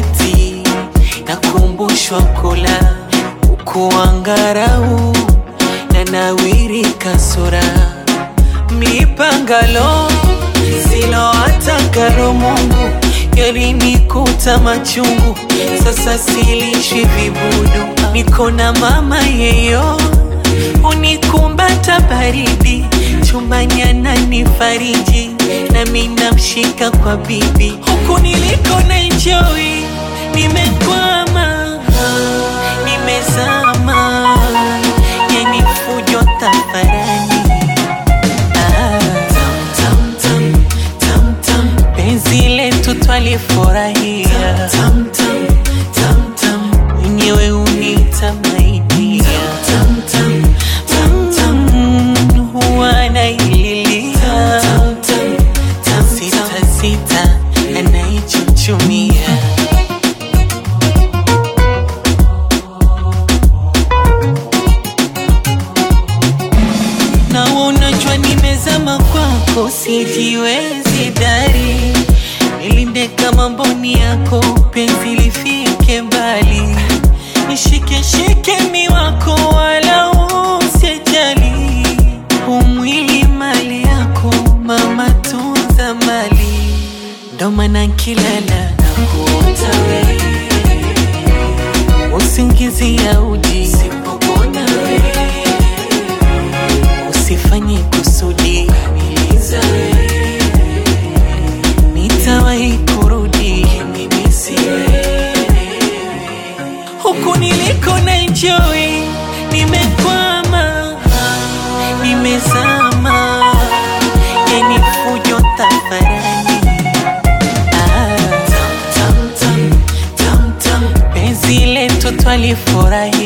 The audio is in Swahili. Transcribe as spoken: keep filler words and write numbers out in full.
eti nakumbushwa kula ukuangarau na nawiri kasura mipangalo silo atakaro Mungu yalinikuta machungu sasa silishi vibudu niko na mama yeyo unikumbata baridi chumbani ananifariji na mimi namshika kwa bibi huku niliko na enjoy nimekwama nimezama yani fujo tafarani tam tam tam tam tam penzi letu twalifurahia tam tam tam tam mwenyewe unitamaidia tam tam tam tam huwa naililia tam tam tam sita sita anaichuchumia na unajua nimezama kwako sijiwezi dari nilinde kama mboni yako penzi lifike mbali nishike shike mi wako wala usijali umwili mali yako mama tunza mali ndo maana nkilala na kuota wewe usingizi ya uji sipopona wewe usifanye kusudi kamiliza wewe nitawahi kurudi mimi si wewe huku niliko na enjoy nimekwama nimezama yani fujo tafarani ah, tam tam tam tam tam penzi letu twalifurahi